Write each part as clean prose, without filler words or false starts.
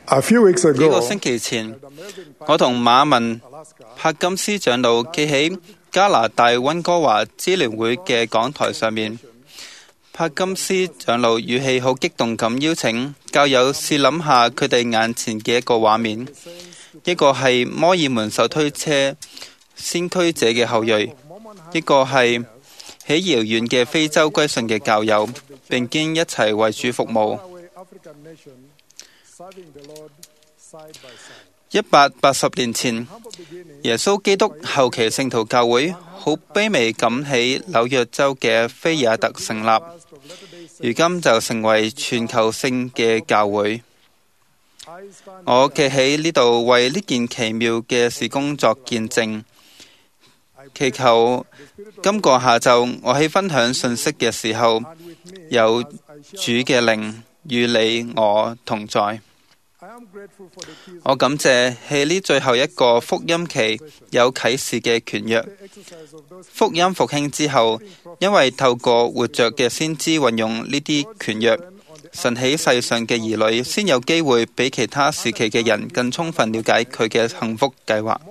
幾個星期前，我同馬文柏金斯長老企喺加拿大溫哥華支聯會嘅講台上面。柏金斯長老語氣好激動咁邀請教友試諗下佢哋眼前嘅一個畫面，一個係摩爾門手推車先驅者嘅後裔，一個係喺遙遠嘅非洲歸信嘅教友，並肩一齊為主服務。180年前，耶穌基督後期聖徒教會好卑微咁喺紐約州嘅菲爾特成立，如今就成為全球性嘅教會。我企喺呢度為呢件奇妙嘅事工作見證，祈求今個下晝我喺分享信息嘅時候，有主嘅靈與你我同在。我感謝喺呢最後一個福音期有啟示嘅權約。福音復興之後，因為透過活着嘅先知運用呢啲權約，神喺世上嘅兒女先有機會比其他時期嘅人更充分了解佢嘅幸福計劃。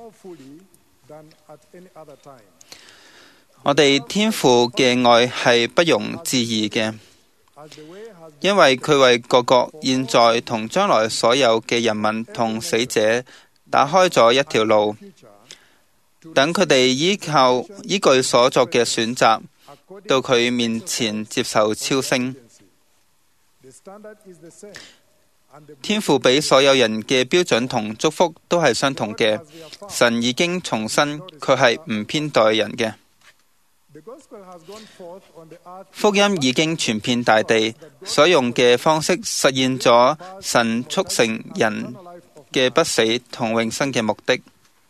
我哋天父嘅愛係不容置疑嘅，因為佢為各國現在同將來所有嘅人民同死者打開咗一條路，等佢哋依據所作嘅選擇，到佢面前接受超升。天父俾所有人嘅標準同祝福都係相同嘅，神已經重申佢係唔偏待人嘅。福音已經傳遍大地，所用嘅方式實現咗神促成人嘅不死同永生嘅目的。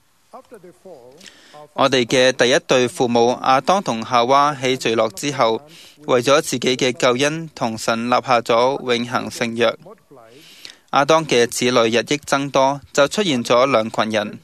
我哋嘅第一對父母亞當同夏娃喺墜落之後，為咗自己嘅救恩同神立下咗永恆聖約。亞當嘅子女日益增多，就出現咗兩群人，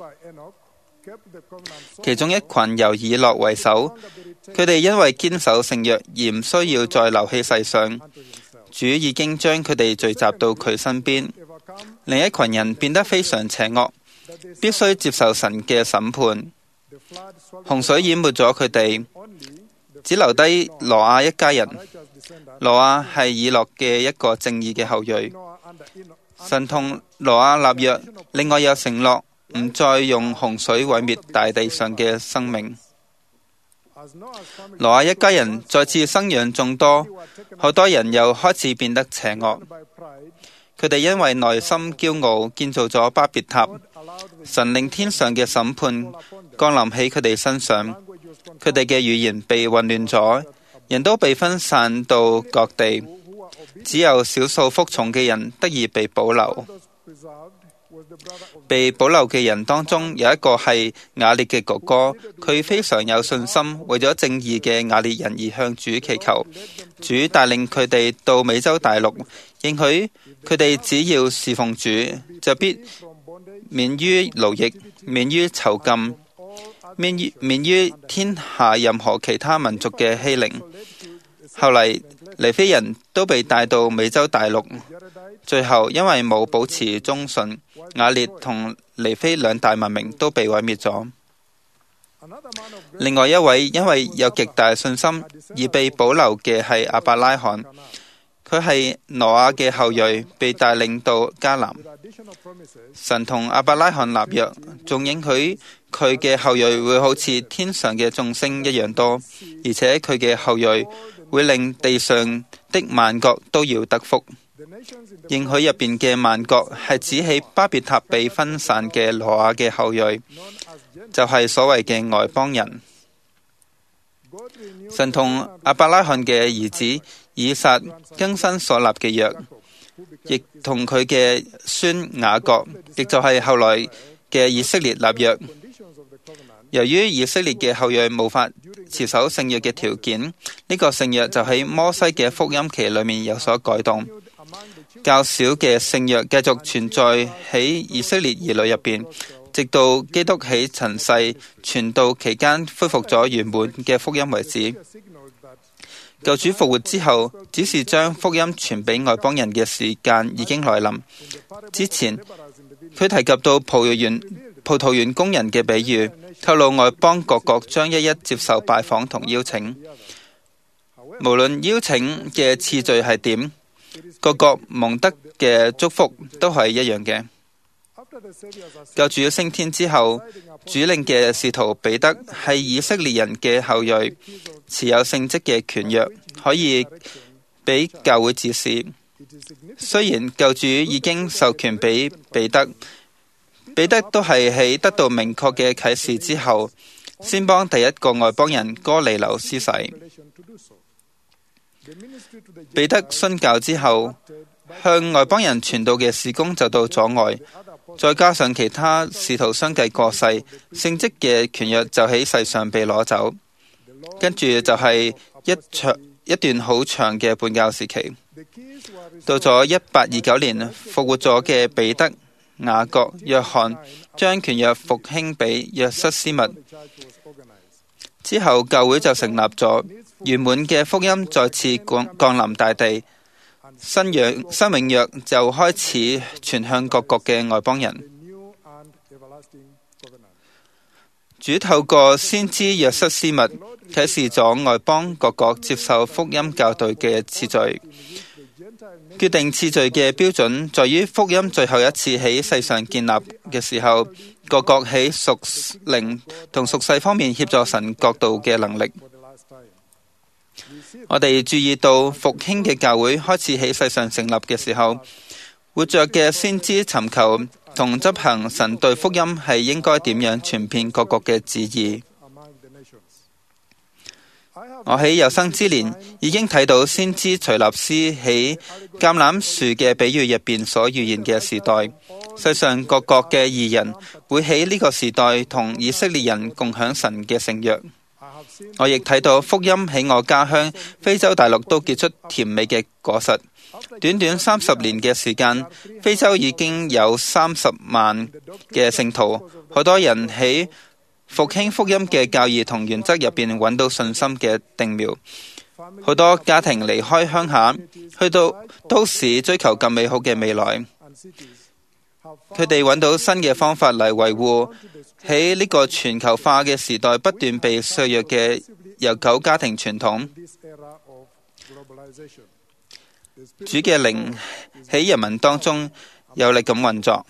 其中一群由以諾為首，佢哋因為堅守聖約而唔需要再留喺世上，主已經將佢哋聚集到佢身邊。另一群人變得非常邪惡，必須接受神嘅審判。洪水淹沒咗佢哋，只留低挪亞一家人。挪亞係以諾嘅一個正義嘅後裔。神同挪亞立約，另外有承諾唔再用洪水毀滅大地上嘅生命。挪亞一家人再次生養眾多，好多人又開始變得邪惡。佢哋因為內心驕傲，建造咗巴別塔。神令天上嘅審判降臨喺佢哋身上，佢哋嘅語言被混亂咗，人都被分散到各地，只有少數服從嘅人得以被保留。被保留嘅人當中有一個係雅列嘅哥哥，佢非常有信心，為咗正義嘅雅列人而向主祈求。主帶領佢哋到美洲大陸，應許佢哋只要侍奉主，就必免於奴役，免於囚禁，免於天下任何其他民族嘅欺凌。後嚟尼非人都被帶到美洲大陸，最後因為冇保持忠信，雅列同尼非兩大文明都被毀滅咗。另外一位因為有極大信心而被保留嘅係亞伯拉罕，佢係挪亞嘅後裔，被帶領到迦南。神同亞伯拉罕立約，仲應許佢嘅後裔會好似天上嘅眾星一樣多，而且佢嘅後裔會令地上的萬國都要得福。應許入邊嘅萬國係指起巴別塔被分散嘅挪亞嘅後裔，就係所謂嘅外邦人。神同亞伯拉罕嘅兒子以撒更新所立嘅約，亦同佢嘅孫雅各，亦就係後來嘅以色列立約。由於以色列嘅後裔無法持守聖約嘅條件，呢個聖約就喺摩西嘅福音期裏面有所改動。較少嘅聖約繼續存在喺以色列兒女入邊，直到基督喺塵世傳道期間恢復咗圓滿嘅福音為止。 救主復活之後，只是將福音傳俾外邦人嘅時間已經來臨。之前，佢提及到葡萄園工人嘅比喻，透露外邦各國將一一接受拜訪同邀請。無論邀請嘅次序係點，各國蒙得嘅祝福都係一樣嘅。救主升天之後，主領嘅使徒彼得係以色列人嘅後裔，持有聖職嘅權約，可以俾教會指示。雖然救主已經授權俾彼得，彼得都係喺得到明確嘅啟示之後，先幫第一個外邦人哥尼流施洗。彼得殉教之後，向外邦人傳道嘅事工就到阻礙，再加上其他使徒相繼過世，聖職嘅權約就喺世上被攞走，跟住就係一段好長嘅叛教時期。到咗1829年，復活咗嘅彼得、雅各、約翰將權約復興俾約瑟斯密之後，教會就成立咗，圓滿嘅福音再次降臨大地，新永約就開始傳向各國嘅外邦人。主透過先知約瑟斯密啟示咗外邦各國接受福音教導嘅次序。決定次序嘅標準在於福音最後一次喺世上建立嘅時候，各國喺屬靈同屬世方面協助神國度嘅能力。我哋注意到復興嘅教會開始喺世上成立嘅時候，活着嘅先知尋求同執行神對福音係應該點樣傳遍各國嘅旨意。我喺有生之年已經睇到先知徐立斯喺橄欖樹嘅比喻入邊所預言嘅時代，世上各國嘅義人會喺呢個時代同以色列人共享神嘅聖約。我亦睇到福音喺我家鄉非洲大陸都結出甜美嘅果實。短短30年嘅時間，非洲已經有30萬嘅聖徒，好多人喺復興福音嘅教義同原則入邊揾到信心嘅定苗。好多家庭離開鄉下，去到都市追求更美好嘅未來。佢哋揾到新嘅方法嚟維護喺呢個全球化嘅時代不斷被削弱嘅悠久家庭傳統。主嘅靈喺人民當中有力咁運作，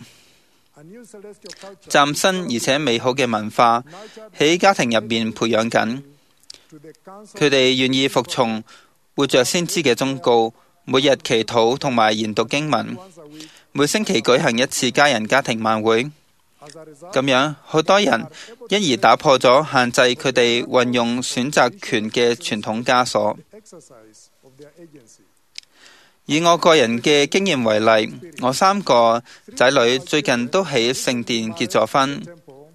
嶄新而且美好嘅文化喺家庭入面培養緊。佢哋願意服從活着先知嘅忠告，每日祈禱同埋研讀經文，每星期舉行一次家人家庭晚會。咁樣，好多人因而打破咗限制佢哋運用選擇權嘅傳統枷鎖。以我個人嘅經驗為例，我3個仔女最近都喺聖殿結咗婚，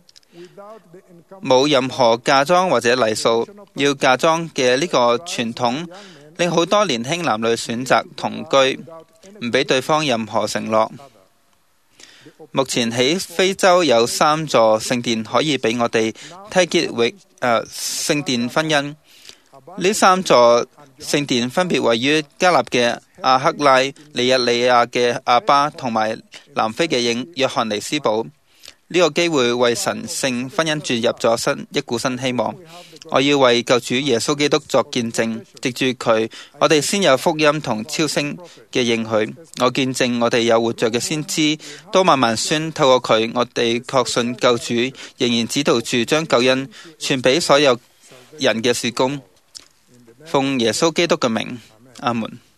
冇任何嫁妝或者禮數，要嫁妝嘅呢個傳統令好多年輕男女選擇同居，唔俾對方任何承諾。目前喺非洲有3座聖殿可以俾我哋締結聖殿婚姻。呢3座聖殿分別位於加納嘅阿克拉、尼日利亞嘅阿巴同埋南非嘅約翰尼斯堡。呢個機會為神聖婚姻注入咗一股新希望。我要為救主耶穌基督作見證，藉住佢，我哋先有福音同超升嘅應許。我見證我哋有活着嘅先知，都慢慢宣，透過佢，我哋確信救主仍然指導住將救恩傳俾所有人嘅事工。奉耶穌基督嘅名，阿門。